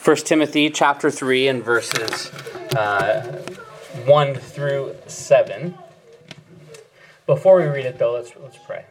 1 Timothy chapter 3 and verses 1 through 7. Before we read it, though, let's pray.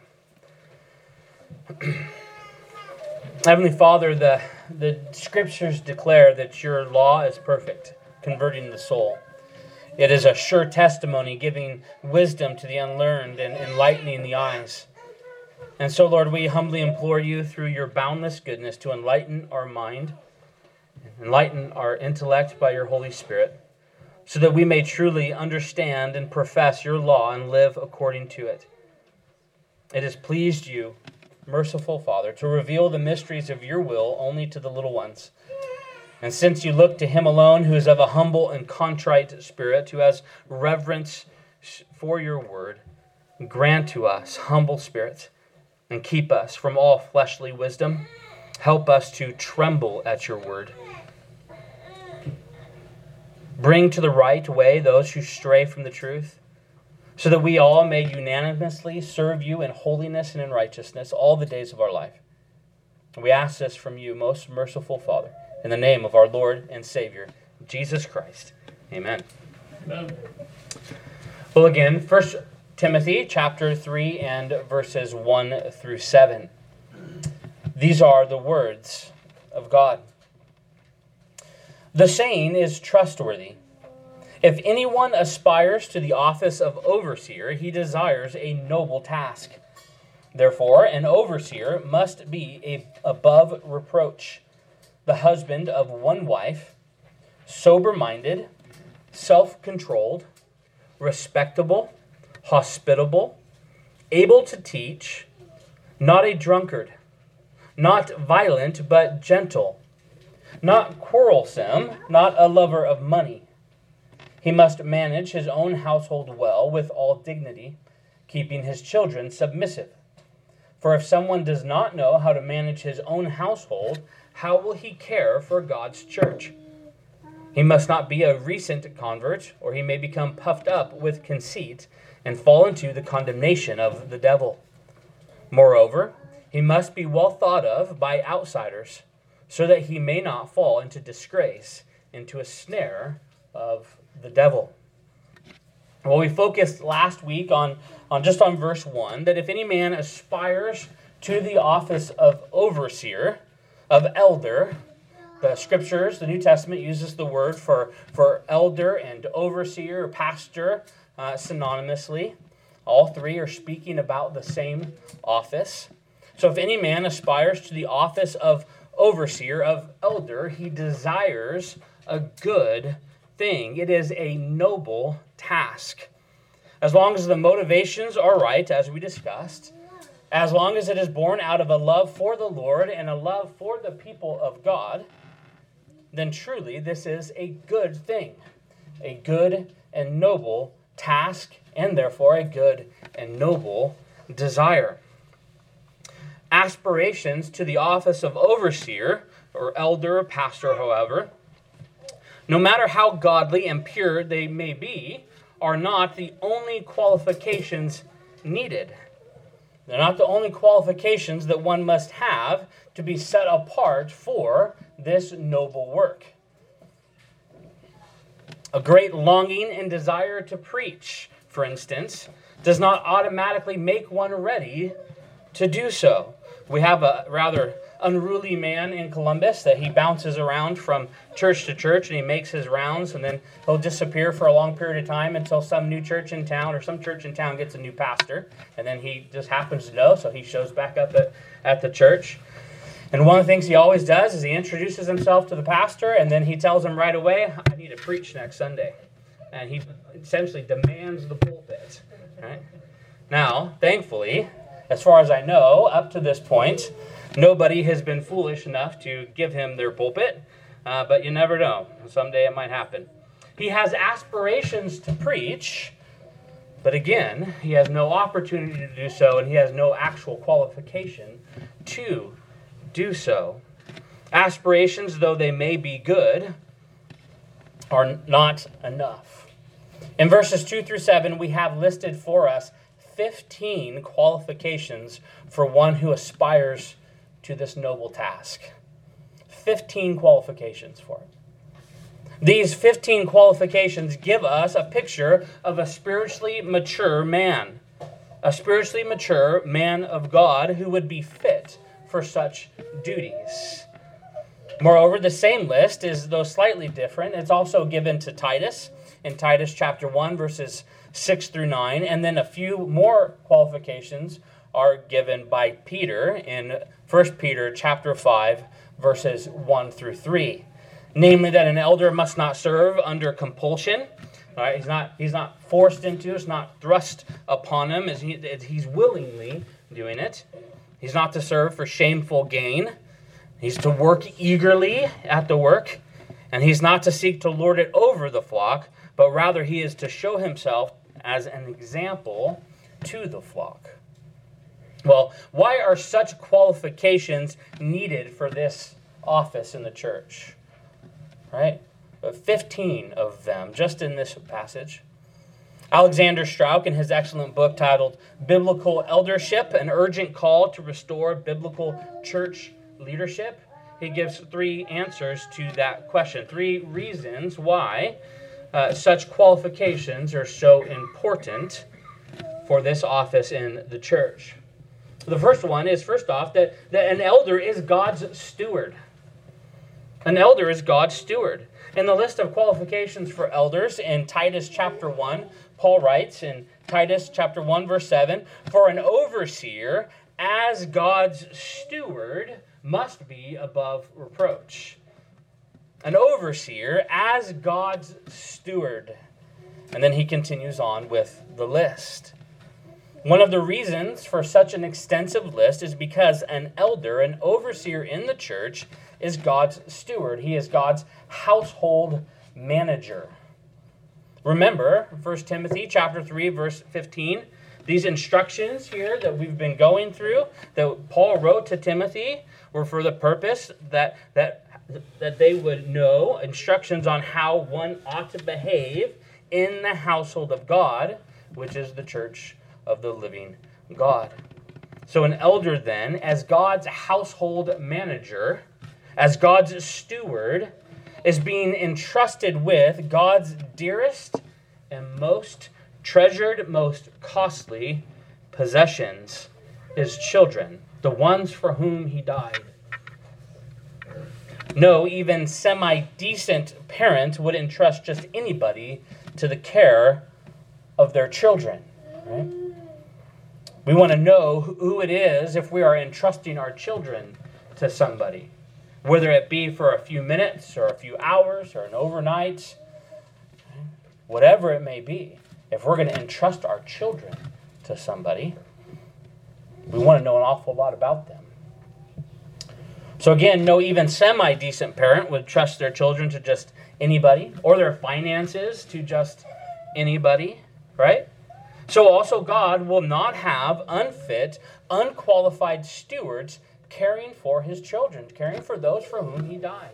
Heavenly Father, the Scriptures declare that your law is perfect, converting the soul. It is a sure testimony, giving wisdom to the unlearned and enlightening the eyes. And so, Lord, we humbly implore you through your boundless goodness to enlighten our mind, enlighten our intellect by your Holy Spirit, so that we may truly understand and profess your law and live according to it. It has pleased you, merciful Father, to reveal the mysteries of your will only to the little ones. And since you look to him alone, who is of a humble and contrite spirit, who has reverence for your word, grant to us humble spirits and keep us from all fleshly wisdom. Help us to tremble at your word. Bring to the right way those who stray from the truth, so that we all may unanimously serve you in holiness and in righteousness all the days of our life. We ask this from you, most merciful Father, in the name of our Lord and Savior, Jesus Christ. Amen. Amen. Well, again, 1 Timothy chapter 3 and verses 1 through 7. These are the words of God. The saying is trustworthy. If anyone aspires to the office of overseer, he desires a noble task. Therefore, an overseer must be above reproach, the husband of one wife, sober-minded, self-controlled, respectable, hospitable, able to teach, not a drunkard, not violent but gentle, not quarrelsome, not a lover of money. He must manage his own household well with all dignity, keeping his children submissive. For if someone does not know how to manage his own household, how will he care for God's church? He must not be a recent convert, or he may become puffed up with conceit and fall into the condemnation of the devil. Moreover, he must be well thought of by outsiders, so that he may not fall into disgrace, into a snare of the devil. Well, we focused last week on verse 1, that if any man aspires to the office of overseer, of elder, the Scriptures, the New Testament uses the word for elder and overseer, pastor, synonymously. All three are speaking about the same office. So if any man aspires to the office of overseer, of elder, he desires a good thing. It is a noble task. As long as the motivations are right, as we discussed, as long as it is born out of a love for the Lord and a love for the people of God, then truly this is a good thing, a good and noble task, and therefore a good and noble desire. Aspirations to the office of overseer, or elder, pastor, however, no matter how godly and pure they may be, are not the only qualifications needed. They're not the only qualifications that one must have to be set apart for this noble work. A great longing and desire to preach, for instance, does not automatically make one ready to do so. We have a rather unruly man in Columbus that he bounces around from church to church, and he makes his rounds, and then he'll disappear for a long period of time until some new church in town or some church in town gets a new pastor, and then he just happens to know, so he shows back up at the church. And one of the things he always does is he introduces himself to the pastor, and then he tells him right away, I need to preach next Sunday. And he essentially demands the pulpit. Right? Now, thankfully, as far as I know, up to this point, nobody has been foolish enough to give him their pulpit, but you never know. Someday it might happen. He has aspirations to preach, but again, he has no opportunity to do so, and he has no actual qualification to do so. Aspirations, though they may be good, are not enough. In verses 2 through 7, we have listed for us 15 qualifications for one who aspires to this noble task. 15 qualifications for it. These 15 qualifications give us a picture of a spiritually mature man. A spiritually mature man of God who would be fit for such duties. Moreover, the same list is, though slightly different, it's also given to Titus in Titus chapter 1, verses 6 through 9, and then a few more qualifications are given by Peter in 1 Peter chapter 5, verses 1 through 3. Namely, that an elder must not serve under compulsion. All right, he's not forced into, it's not thrust upon him, he's willingly doing it. He's not to serve for shameful gain. He's to work eagerly at the work, and he's not to seek to lord it over the flock, but rather he is to show himself as an example to the flock. Well, why are such qualifications needed for this office in the church? Right? 15 of them, just in this passage. Alexander Strauch, in his excellent book titled Biblical Eldership, An Urgent Call to Restore Biblical Church Leadership, he gives 3 answers to that question. 3 reasons why such qualifications are so important for this office in the church. The first one is, first off, that an elder is God's steward. An elder is God's steward. In the list of qualifications for elders in Titus chapter 1, Paul writes in Titus chapter 1, verse 7, "For an overseer, as God's steward, must be above reproach." An overseer as God's steward. And then he continues on with the list. One of the reasons for such an extensive list is because an elder, an overseer in the church, is God's steward. He is God's household manager. Remember, 1 Timothy chapter 3, verse 15, these instructions here that we've been going through, that Paul wrote to Timothy, were for the purpose that they would know instructions on how one ought to behave in the household of God, which is the church of the living God. So an elder then, as God's household manager, as God's steward, is being entrusted with God's dearest and most treasured, most costly possessions, his children, the ones for whom he died. No, even semi-decent parent would entrust just anybody to the care of their children. Right? We want to know who it is if we are entrusting our children to somebody, whether it be for a few minutes or a few hours or an overnight, whatever it may be. If we're going to entrust our children to somebody, we want to know an awful lot about them. So again, no even semi-decent parent would trust their children to just anybody, or their finances to just anybody, right? So also God will not have unfit, unqualified stewards caring for his children, caring for those for whom he died.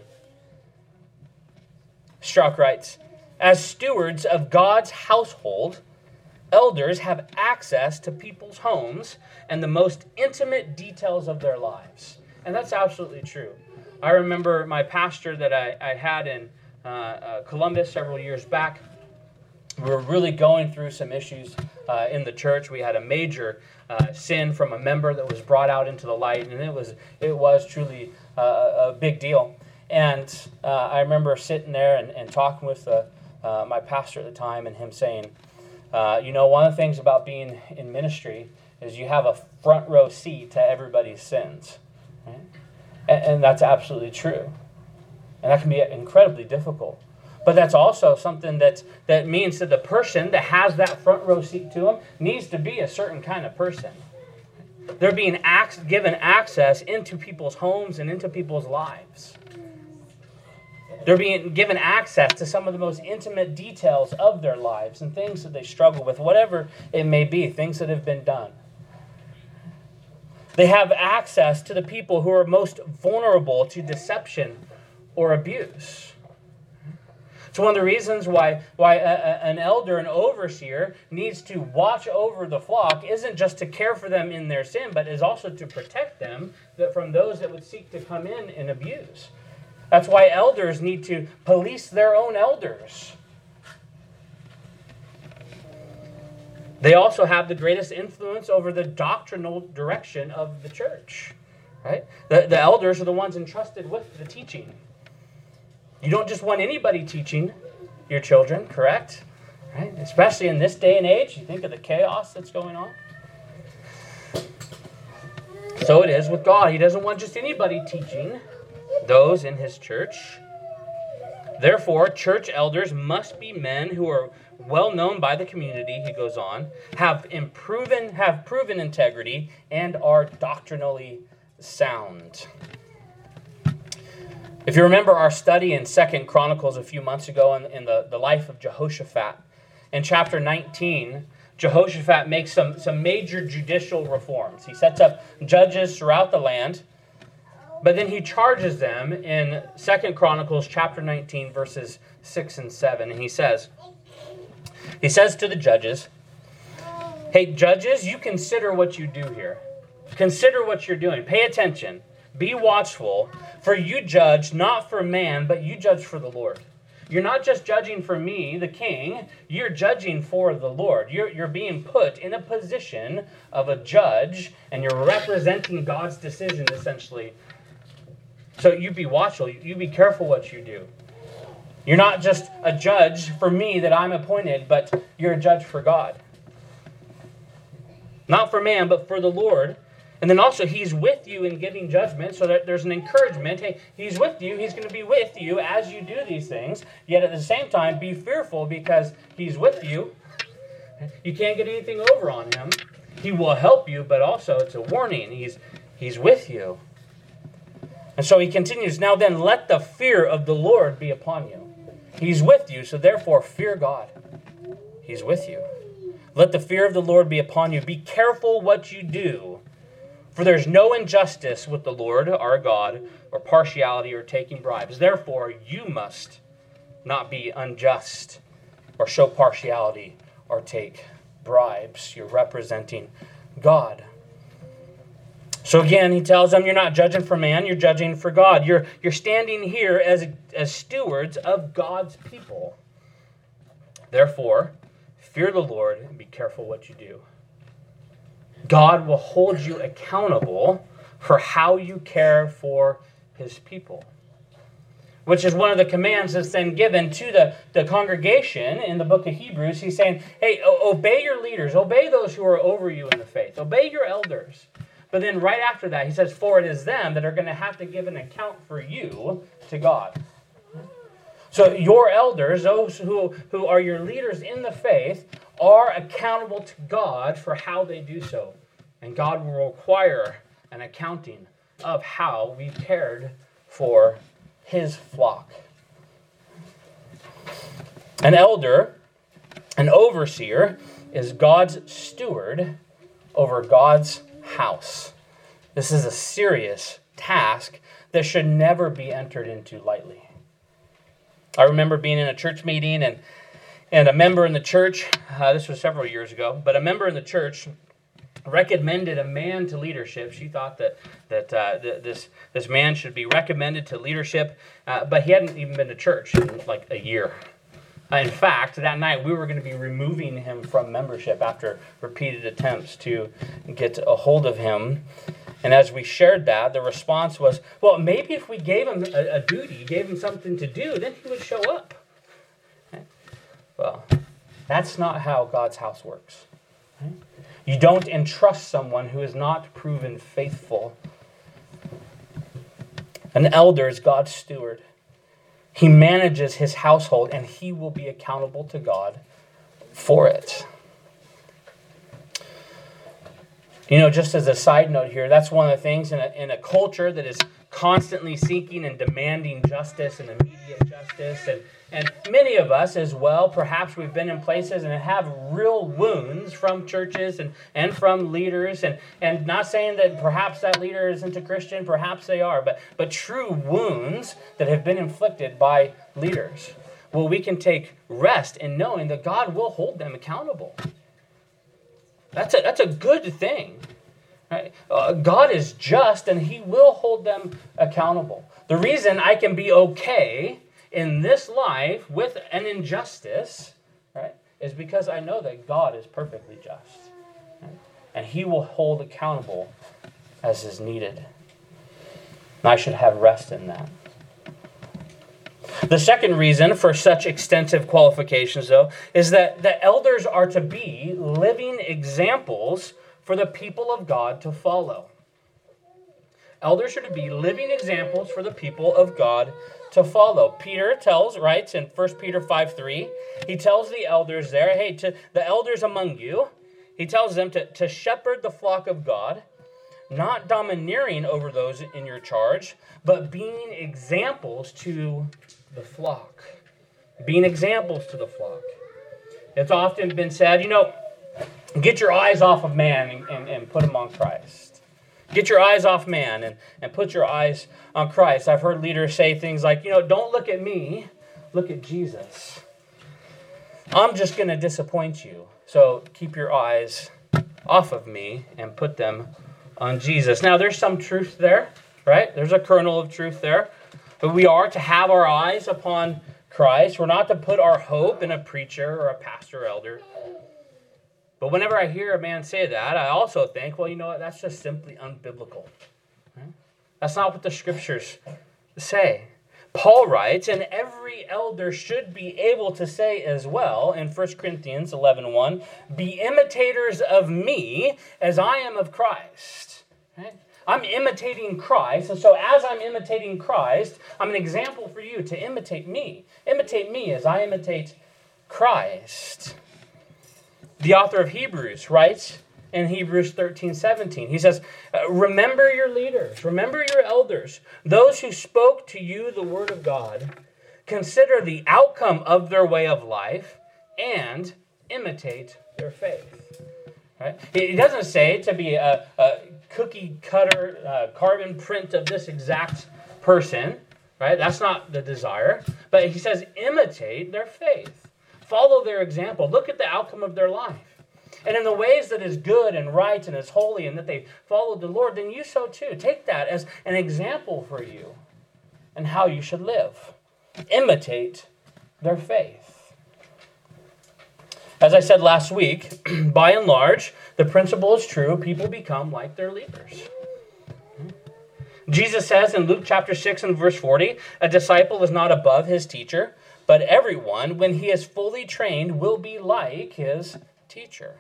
Strauch writes, as stewards of God's household, elders have access to people's homes and the most intimate details of their lives. And that's absolutely true. I remember my pastor that I had in Columbus several years back. We were really going through some issues in the church. We had a major sin from a member that was brought out into the light, and it was truly a big deal. And I remember sitting there and talking with my pastor at the time, and him saying, one of the things about being in ministry is you have a front row seat to everybody's sins. Right? And that's absolutely true. And that can be incredibly difficult. But that's also something that means that the person that has that front row seat to them needs to be a certain kind of person. They're being given access into people's homes and into people's lives. They're being given access to some of the most intimate details of their lives and things that they struggle with, whatever it may be, things that have been done. They have access to the people who are most vulnerable to deception or abuse. It's one of the reasons why an elder, an overseer, needs to watch over the flock isn't just to care for them in their sin, but is also to protect them from those that would seek to come in and abuse. That's why elders need to police their own elders. They also have the greatest influence over the doctrinal direction of the church. Right? The elders are the ones entrusted with the teaching. You don't just want anybody teaching your children, correct? Right? Especially in this day and age, you think of the chaos that's going on. So it is with God. He doesn't want just anybody teaching those in his church. Therefore, church elders must be men who are well known by the community, he goes on, have proven integrity, and are doctrinally sound. If you remember our study in 2 Chronicles a few months ago in the life of Jehoshaphat, in chapter 19, Jehoshaphat makes some major judicial reforms. He sets up judges throughout the land, but then he charges them in 2 Chronicles chapter 19, verses 6 and 7. And he says to the judges, hey, judges, you consider what you do here. Consider what you're doing. Pay attention. Be watchful, for you judge not for man, but you judge for the Lord. You're not just judging for me, the king. You're judging for the Lord. You're being put in a position of a judge, and you're representing God's decision, essentially. So you be watchful. You be careful what you do. You're not just a judge for me that I'm appointed, but you're a judge for God. Not for man, but for the Lord. And then also, he's with you in giving judgment, so that there's an encouragement. Hey, he's with you. He's going to be with you as you do these things. Yet at the same time, be fearful because he's with you. You can't get anything over on him. He will help you, but also it's a warning. He's with you. And so he continues, now then, let the fear of the Lord be upon you. He's with you, so therefore fear God. He's with you. Let the fear of the Lord be upon you. Be careful what you do. For there's no injustice with the Lord our God, or partiality, or taking bribes. Therefore, you must not be unjust, or show partiality, or take bribes. You're representing God. So again, he tells them, you're not judging for man, you're judging for God. You're standing here as stewards of God's people. Therefore, fear the Lord and be careful what you do. God will hold you accountable for how you care for his people. Which is one of the commands that's then given to the congregation in the book of Hebrews. He's saying, hey, obey your leaders. Obey those who are over you in the faith. Obey your elders. But then right after that, he says, for it is them that are going to have to give an account for you to God. So your elders, those who are your leaders in the faith, are accountable to God for how they do so. And God will require an accounting of how we cared for his flock. An elder, an overseer, is God's steward over God's house. This is a serious task that should never be entered into lightly. I remember being in a church meeting and a member in the church, this was several years ago, but a member in the church recommended a man to leadership. She thought that this man should be recommended to leadership, but he hadn't even been to church in like a year. In fact, that night we were going to be removing him from membership after repeated attempts to get a hold of him. And as we shared that, the response was, well, maybe if we gave him a duty, gave him something to do, then he would show up. Well, that's not how God's house works. You don't entrust someone who is not proven faithful. An elder is God's steward. He manages his household, and he will be accountable to God for it. You know, just as a side note here, that's one of the things in a culture that is constantly seeking and demanding justice and immediate justice. And many of us as well, perhaps we've been in places and have real wounds from churches and from leaders. And not saying that perhaps that leader isn't a Christian, perhaps they are, but true wounds that have been inflicted by leaders. Well, we can take rest in knowing that God will hold them accountable. That's a good thing. Right? God is just, and he will hold them accountable. The reason I can be okay in this life with an injustice, right, is because I know that God is perfectly just. Right? And he will hold accountable as is needed. And I should have rest in that. The second reason for such extensive qualifications, though, is that the elders are to be living examples for the people of God to follow. Elders are to be living examples for the people of God to follow. Peter writes in 1 Peter 5:3, he tells the elders there, hey, to the elders among you, he tells them to shepherd the flock of God, not domineering over those in your charge, but being examples to the flock. Being examples to the flock. It's often been said, get your eyes off of man and put them on Christ. Get your eyes off man and put your eyes on Christ. I've heard leaders say things like, don't look at me, look at Jesus. I'm just going to disappoint you. So keep your eyes off of me and put them on Jesus. Now, there's some truth there, right? There's a kernel of truth there. But we are to have our eyes upon Christ. We're not to put our hope in a preacher or a pastor or elder. But whenever I hear a man say that, I also think, well, you know what? That's just simply unbiblical. Right? That's not what the scriptures say. Paul writes, and every elder should be able to say as well in 1 Corinthians 11:1, be imitators of me as I am of Christ. Right? I'm imitating Christ, and so as I'm imitating Christ, I'm an example for you to imitate me. Imitate me as I imitate Christ. The author of Hebrews writes in Hebrews 13:17, he says, remember your leaders, remember your elders, those who spoke to you the word of God. Consider the outcome of their way of life and imitate their faith. Right? He doesn't say to be a cookie cutter carbon print of this exact person, right? That's not the desire. But he says imitate their faith. Follow their example. Look at the outcome of their life. And in the ways that is good and right and is holy and that they followed the Lord, then you so too. Take that as an example for you and how you should live. Imitate their faith. As I said last week, by and large, the principle is true. People become like their leaders. Jesus says in Luke chapter 6 and verse 40, a disciple is not above his teacher, but everyone, when he is fully trained, will be like his teacher.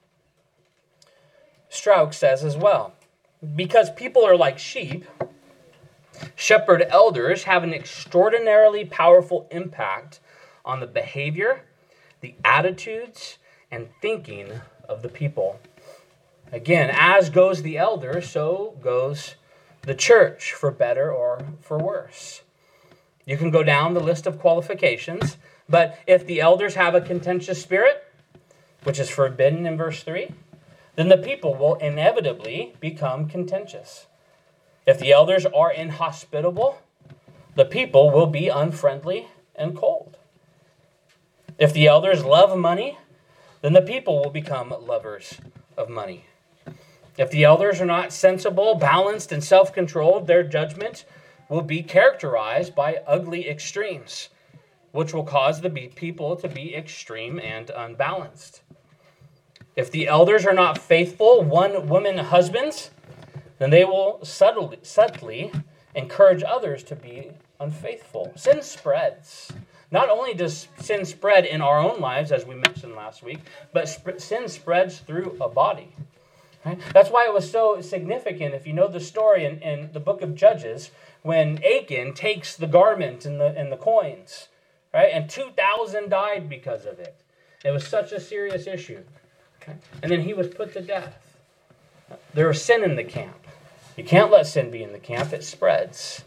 Strauch says as well, because people are like sheep, shepherd elders have an extraordinarily powerful impact on the behavior, the attitudes, and thinking of the people. Again, as goes the elder, so goes the church, for better or for worse. You can go down the list of qualifications, but if the elders have a contentious spirit, which is forbidden in verse 3, then the people will inevitably become contentious. If the elders are inhospitable, the people will be unfriendly and cold. If the elders love money, then the people will become lovers of money. If the elders are not sensible, balanced, and self-controlled, their judgment will be characterized by ugly extremes, which will cause the people to be extreme and unbalanced. If the elders are not faithful one-woman husbands, then they will subtly encourage others to be unfaithful. Sin spreads. Not only does sin spread in our own lives, as we mentioned last week, but sin spreads through a body. Right? That's why it was so significant, if you know the story in the book of Judges, when Achan takes the garment and the coins, right? And 2,000 died because of it. It was such a serious issue. Okay? And then he was put to death. There was sin in the camp. You can't let sin be in the camp. It spreads.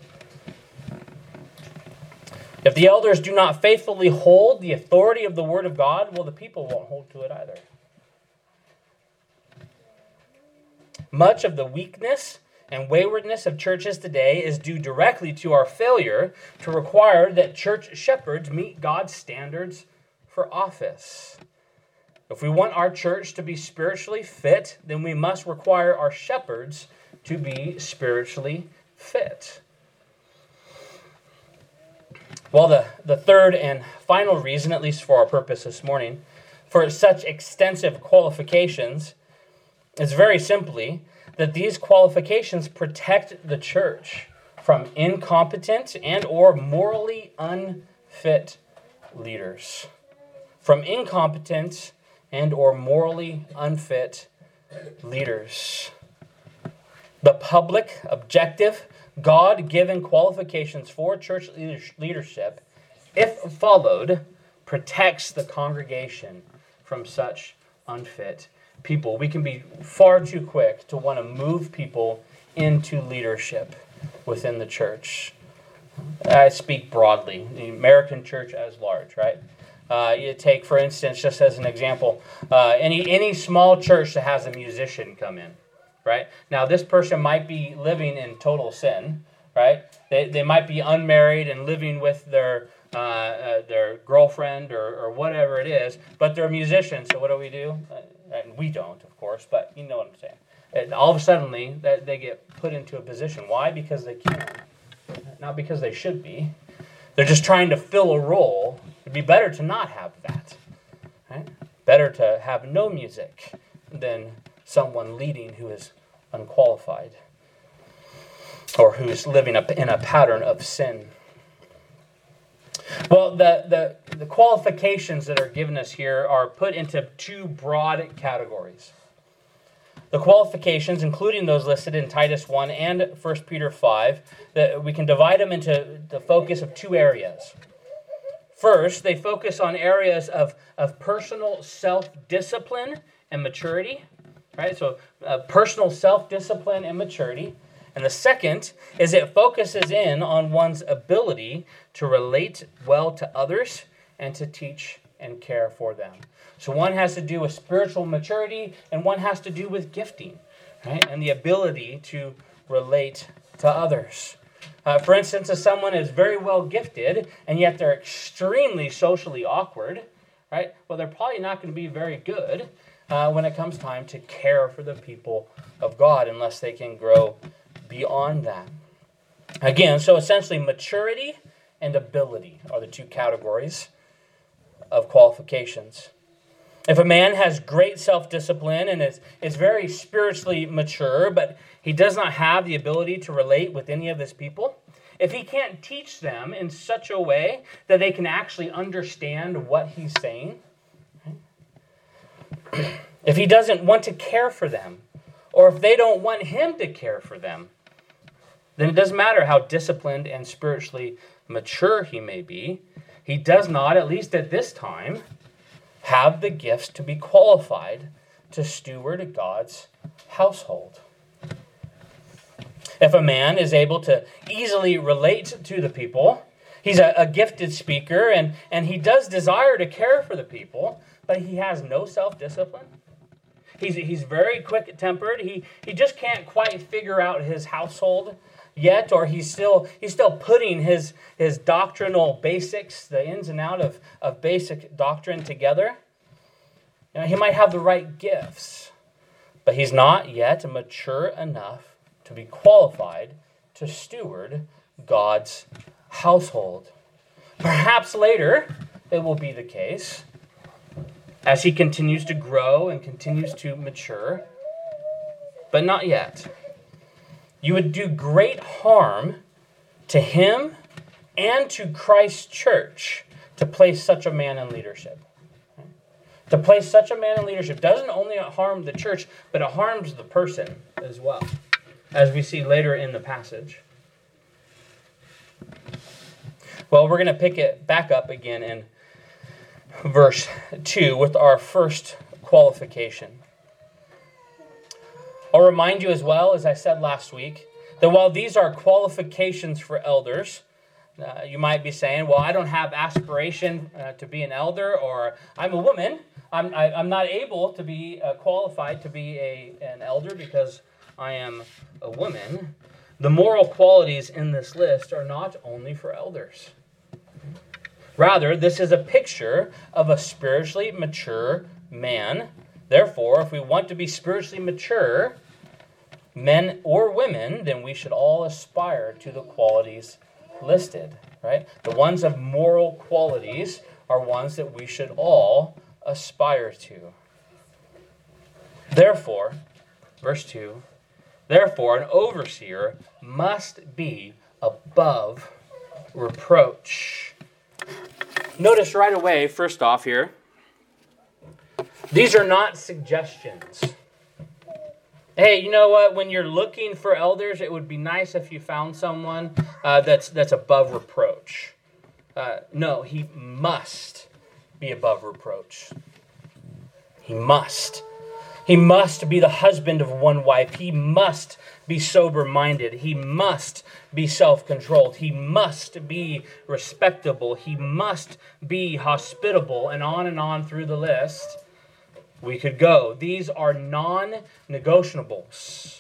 If the elders do not faithfully hold the authority of the word of God, well, the people won't hold to it either. Much of the weakness and waywardness of churches today is due directly to our failure to require that church shepherds meet God's standards for office. If we want our church to be spiritually fit, then we must require our shepherds to be spiritually fit. Well, the third and final reason, at least for our purpose this morning, for such extensive qualifications is very simply that these qualifications protect the church from incompetent and or morally unfit leaders. From incompetent and or morally unfit leaders. The public, objective, God-given qualifications for church leadership, if followed, protects the congregation from such unfit people. We can be far too quick to want to move people into leadership within the church. I speak broadly, the American church as large, right? You take, for instance, just as an example, any small church that has a musician come in, right? Now, this person might be living in total sin, right? They might be unmarried and living with their girlfriend or whatever it is, but they're a musician, so what do? And we don't, of course, but you know what I'm saying. And all of a sudden, they get put into a position. Why? Because they can. Not because they should be. They're just trying to fill a role. It'd be better to not have that. Right? Better to have no music than someone leading who is unqualified or who's living in a pattern of sin. Well, the qualifications that are given us here are put into two broad categories. The qualifications, including those listed in Titus 1 and 1 Peter 5, that we can divide them into the focus of two areas. First, they focus on areas of personal self-discipline and maturity, right? So personal self-discipline and maturity. And the second is it focuses in on one's ability to relate well to others and to teach and care for them. So one has to do with spiritual maturity and one has to do with gifting, right? And the ability to relate to others. For instance, if someone is very well gifted and yet they're extremely socially awkward, right? Well, they're probably not going to be very good when it comes time to care for the people of God unless they can grow beyond that. Again, so essentially maturity and ability are the two categories of qualifications. If a man has great self-discipline and is very spiritually mature, but he does not have the ability to relate with any of his people, if he can't teach them in such a way that they can actually understand what he's saying, if he doesn't want to care for them, or if they don't want him to care for them, then it doesn't matter how disciplined and spiritually mature he may be, he does not, at least at this time, have the gifts to be qualified to steward God's household. If a man is able to easily relate to the people, he's a gifted speaker, and he does desire to care for the people, but he has no self-discipline. He's very quick-tempered. He just can't quite figure out his household yet, or he's still putting his doctrinal basics, the ins and out of basic doctrine together. You know, he might have the right gifts, but he's not yet mature enough to be qualified to steward God's household. Perhaps later it will be the case as he continues to grow and continues to mature, but not yet. You would do great harm to him and to Christ's church to place such a man in leadership. To place such a man in leadership doesn't only harm the church, but it harms the person as well, as we see later in the passage. Well, we're going to pick it back up again in verse 2 with our first qualification. I'll remind you as well, as I said last week, that while these are qualifications for elders, you might be saying, well, I don't have aspiration to be an elder, or I'm a woman. I'm not able to be qualified to be an elder because I am a woman. The moral qualities in this list are not only for elders. Rather, this is a picture of a spiritually mature man. Therefore, if we want to be spiritually mature, men or women, then we should all aspire to the qualities listed, right? The ones of moral qualities are ones that we should all aspire to. Therefore, verse 2, therefore an overseer must be above reproach. Notice right away, first off here, these are not suggestions. Hey, you know what? When you're looking for elders, it would be nice if you found someone that's above reproach. No, he must be above reproach. He must. He must be the husband of one wife. He must be sober-minded. He must be self-controlled. He must be respectable. He must be hospitable, and on through the list we could go. These are non-negotiables.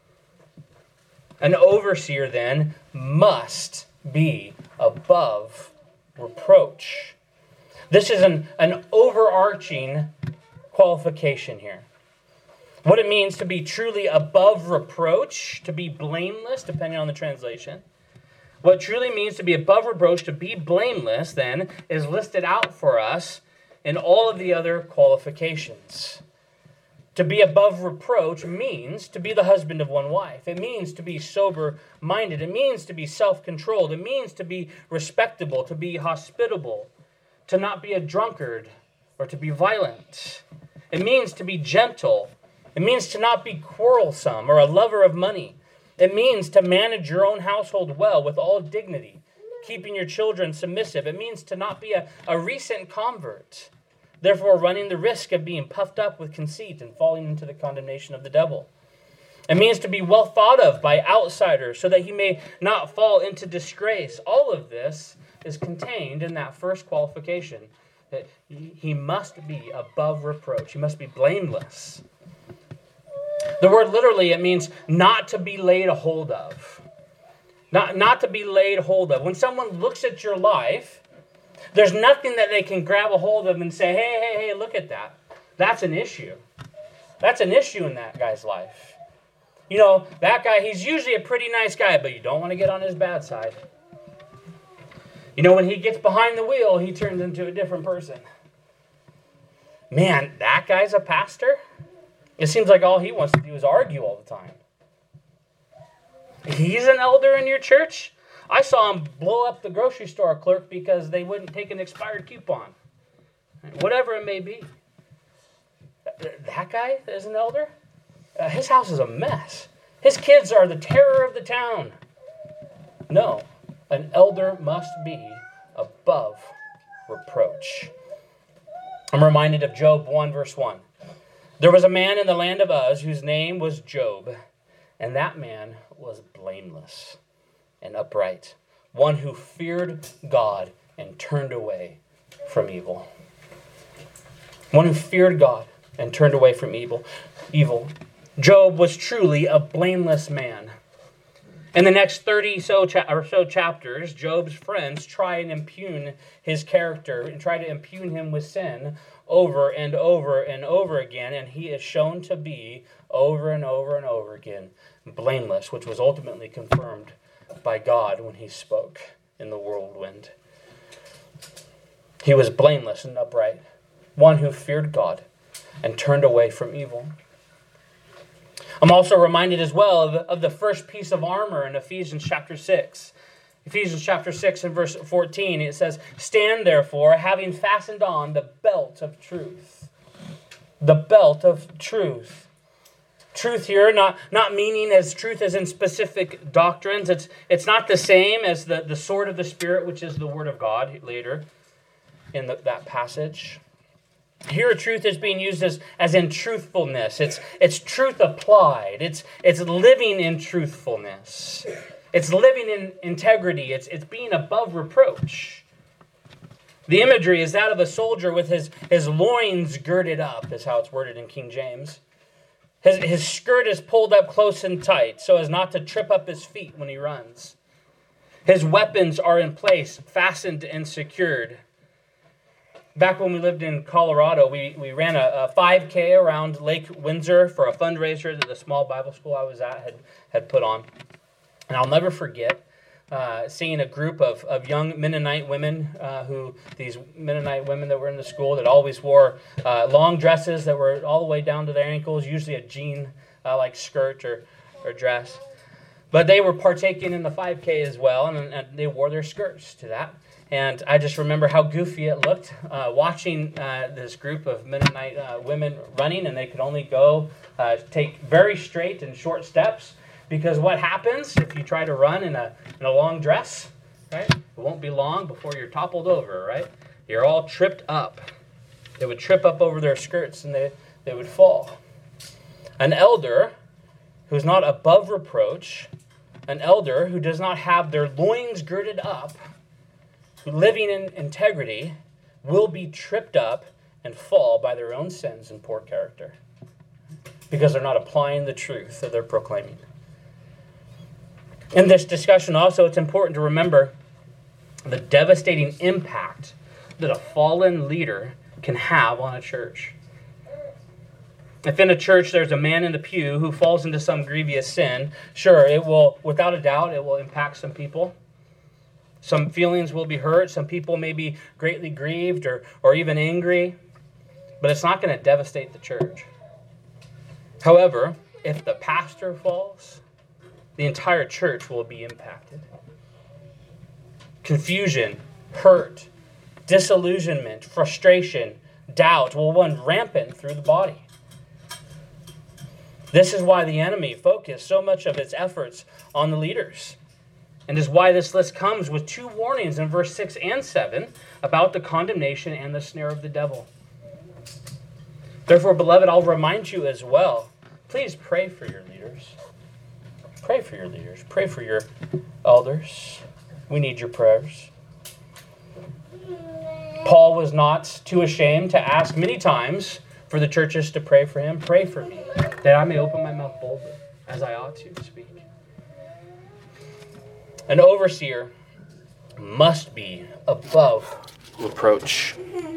An overseer, then, must be above reproach. This is an overarching qualification here. What it means to be truly above reproach, to be blameless, depending on the translation. What truly means to be above reproach, to be blameless, then, is listed out for us in all of the other qualifications. To be above reproach means to be the husband of one wife. It means to be sober-minded. It means to be self-controlled. It means to be respectable, to be hospitable, to not be a drunkard or to be violent. It means to be gentle. It means to not be quarrelsome or a lover of money. It means to manage your own household well with all dignity, keeping your children submissive. It means to not be a recent convert, therefore running the risk of being puffed up with conceit and falling into the condemnation of the devil. It means to be well thought of by outsiders so that he may not fall into disgrace. All of this is contained in that first qualification, that he must be above reproach. He must be blameless. The word literally, it means not to be laid a hold of. Not to be laid hold of. When someone looks at your life, there's nothing that they can grab a hold of and say, hey, look at that. That's an issue. That's an issue in that guy's life. You know, that guy, he's usually a pretty nice guy, but you don't want to get on his bad side. You know, when he gets behind the wheel, he turns into a different person. Man, that guy's a pastor? It seems like all he wants to do is argue all the time. He's an elder in your church? I saw him blow up the grocery store clerk because they wouldn't take an expired coupon. Whatever it may be. That guy is an elder? His house is a mess. His kids are the terror of the town. No, an elder must be above reproach. I'm reminded of Job 1 verse 1. There was a man in the land of Uz whose name was Job, and that man was blameless and upright, one who feared God and turned away from evil. One who feared God and turned away from evil. Job was truly a blameless man. In the next 30 or so chapters, Job's friends try and impugn his character and try to impugn him with sin over and over and over again, and he is shown to be over and over and over again blameless, which was ultimately confirmed by God when he spoke in the whirlwind. He was blameless and upright, one who feared God and turned away from evil. I'm also reminded as well of the first piece of armor in Ephesians chapter 6. Ephesians chapter 6 and verse 14, it says, "Stand therefore, having fastened on the belt of truth." The belt of truth. Truth here, not meaning as truth as in specific doctrines. It's not the same as the sword of the Spirit, which is the word of God later in that passage. Here, truth is being used as in truthfulness. It's truth applied. It's living in truthfulness. It's living in integrity. It's being above reproach. The imagery is that of a soldier with his loins girded up, is how it's worded in King James. His skirt is pulled up close and tight so as not to trip up his feet when he runs. His weapons are in place, fastened and secured. Back when we lived in Colorado, we ran a 5K around Lake Windsor for a fundraiser that the small Bible school I was at had put on. And I'll never forget seeing a group of young Mennonite women, these Mennonite women that were in the school that always wore long dresses that were all the way down to their ankles, usually a jean like skirt or dress. But they were partaking in the 5K as well, and they wore their skirts to that. And I just remember how goofy it looked watching this group of Mennonite women running, and they could only take very straight and short steps, because what happens if you try to run in a long dress, right? It won't be long before you're toppled over, right? You're all tripped up. They would trip up over their skirts, and they would fall. An elder who's not above reproach, an elder who does not have their loins girded up, living in integrity, will be tripped up and fall by their own sins and poor character, because they're not applying the truth that they're proclaiming. In this discussion also, it's important to remember the devastating impact that a fallen leader can have on a church. If in a church there's a man in the pew who falls into some grievous sin, sure, it will, without a doubt, it will impact some people. Some feelings will be hurt. Some people may be greatly grieved or even angry. But it's not going to devastate the church. However, if the pastor falls, the entire church will be impacted. Confusion, hurt, disillusionment, frustration, doubt will run rampant through the body. This is why the enemy focused so much of its efforts on the leaders. And is why this list comes with two warnings in verse 6 and 7 about the condemnation and the snare of the devil. Therefore, beloved, I'll remind you as well, please pray for your leaders. Pray for your leaders. Pray for your elders. We need your prayers. Paul was not too ashamed to ask many times for the churches to pray for him. Pray for me, that I may open my mouth boldly, as I ought to speak. An overseer must be above reproach.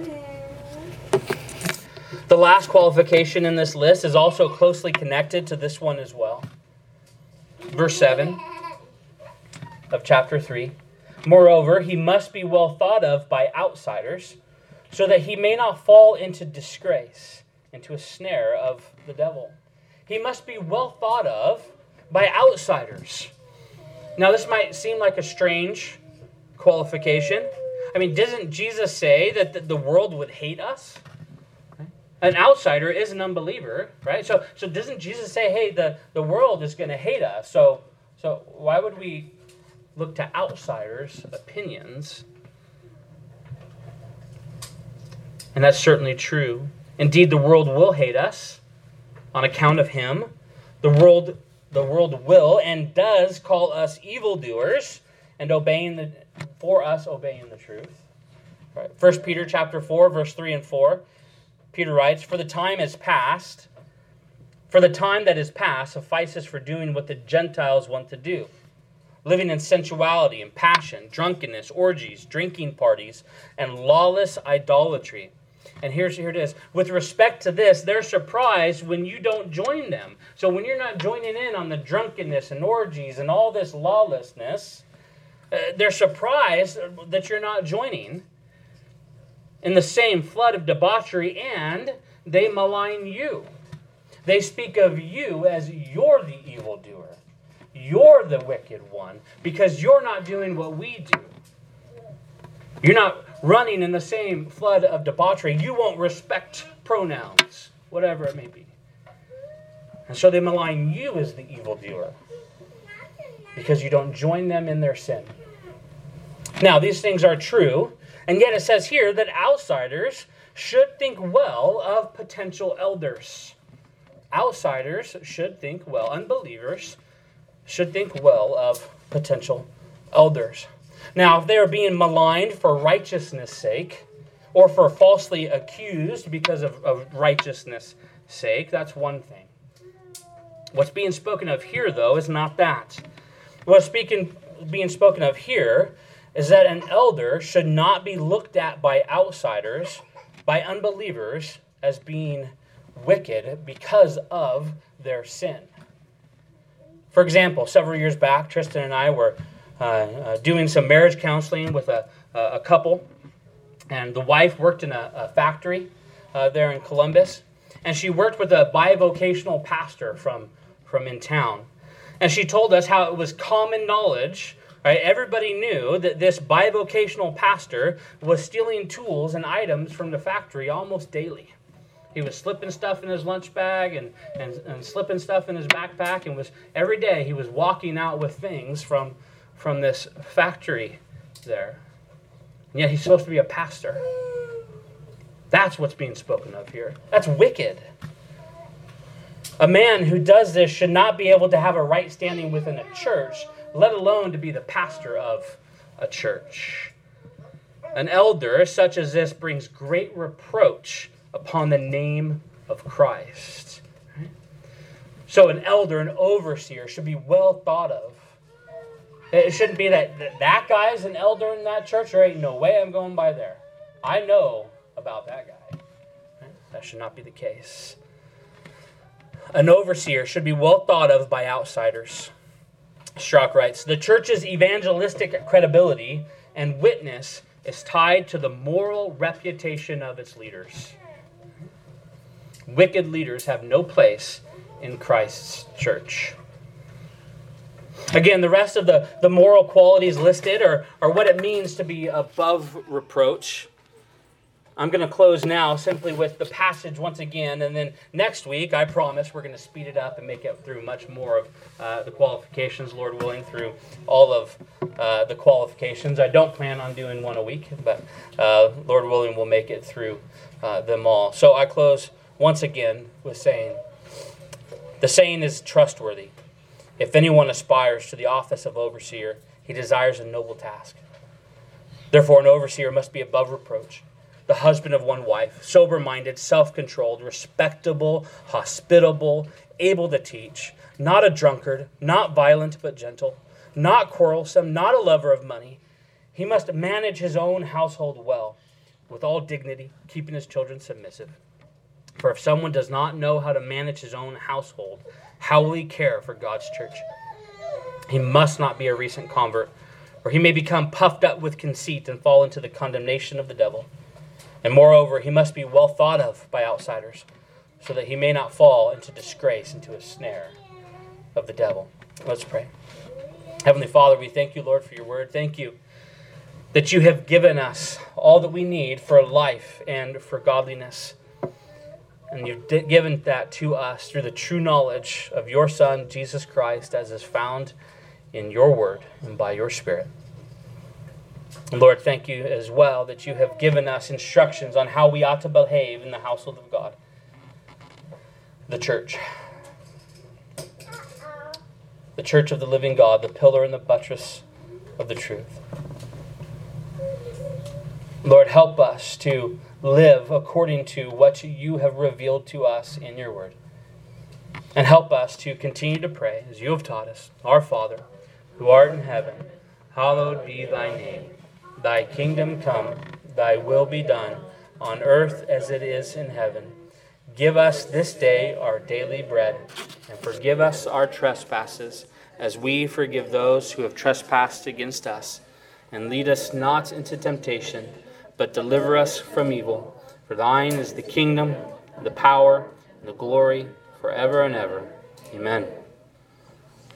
The last qualification in this list is also closely connected to this one as well. Verse 7 of chapter 3. Moreover, he must be well thought of by outsiders, so that he may not fall into disgrace, into a snare of the devil. He must be well thought of by outsiders. Now, this might seem like a strange qualification. I mean, doesn't Jesus say that the world would hate us? An outsider is an unbeliever, right? So doesn't Jesus say, hey, the world is going to hate us? So why would we look to outsiders' opinions? And that's certainly true. Indeed, the world will hate us on account of him. The world will and does call us evildoers and obeying the truth. Right. 1 Peter chapter 4, verse 3 and 4. Peter writes, For the time that is past suffices for doing what the Gentiles want to do, living in sensuality and passion, drunkenness, orgies, drinking parties, and lawless idolatry. And here it is. With respect to this, they're surprised when you don't join them. So when you're not joining in on the drunkenness and orgies and all this lawlessness, they're surprised that you're not joining in the same flood of debauchery, and they malign you. They speak of you as you're the evildoer. You're the wicked one because you're not doing what we do. You're not running in the same flood of debauchery. You won't respect pronouns, whatever it may be. And so they malign you as the evildoer because you don't join them in their sin. Now, these things are true, and yet it says here that outsiders should think well of potential elders. Outsiders should think well, unbelievers should think well of potential elders. Now, if they are being maligned for righteousness' sake, or for falsely accused because of righteousness' sake, that's one thing. What's being spoken of here, though, is not that. What's being spoken of here is that an elder should not be looked at by outsiders, by unbelievers, as being wicked because of their sin. For example, several years back, Tristan and I were doing some marriage counseling with a couple, and the wife worked in a factory there in Columbus, and she worked with a bivocational pastor from in town. And she told us how it was common knowledge, right? Everybody knew that this bivocational pastor was stealing tools and items from the factory almost daily. He was slipping stuff in his lunch bag and slipping stuff in his backpack, and every day he was walking out with things from this factory there. And yet he's supposed to be a pastor. That's what's being spoken of here. That's wicked. A man who does this should not be able to have a right standing within a church, let alone to be the pastor of a church. An elder such as this brings great reproach upon the name of Christ. So an elder, an overseer, should be well thought of. It shouldn't be that guy's an elder in that church. There ain't no way I'm going by there. I know about that guy. That should not be the case. An overseer should be well thought of by outsiders. Strauch writes, the church's evangelistic credibility and witness is tied to the moral reputation of its leaders. Wicked leaders have no place in Christ's church. Again, the rest of the moral qualities listed are what it means to be above reproach. I'm going to close now simply with the passage once again, and then next week, I promise, we're going to speed it up and make it through much more of the qualifications, Lord willing, through all of the qualifications. I don't plan on doing one a week, but Lord willing, we'll make it through them all. So I close once again with saying, the saying is trustworthy. If anyone aspires to the office of overseer, he desires a noble task. Therefore, an overseer must be above reproach, the husband of one wife, sober-minded, self-controlled, respectable, hospitable, able to teach, not a drunkard, not violent but gentle, not quarrelsome, not a lover of money. He must manage his own household well, with all dignity, keeping his children submissive. For if someone does not know how to manage his own household, how will he care for God's church? He must not be a recent convert, or he may become puffed up with conceit and fall into the condemnation of the devil. And moreover, he must be well thought of by outsiders, so that he may not fall into disgrace, into a snare of the devil. Let's pray. Heavenly Father, we thank you, Lord, for your word. Thank you that you have given us all that we need for life and for godliness. And you've given that to us through the true knowledge of your Son, Jesus Christ, as is found in your word and by your Spirit. And Lord, thank you as well that you have given us instructions on how we ought to behave in the household of God, the church. The church of the living God, the pillar and the buttress of the truth. Lord, help us to live according to what you have revealed to us in your word. And help us to continue to pray as you have taught us. Our Father, who art in heaven, hallowed be thy name. Thy kingdom come, thy will be done, on earth as it is in heaven. Give us this day our daily bread, and forgive us our trespasses, as we forgive those who have trespassed against us. And lead us not into temptation, but deliver us from evil. For thine is the kingdom, the power, and the glory, forever and ever. Amen.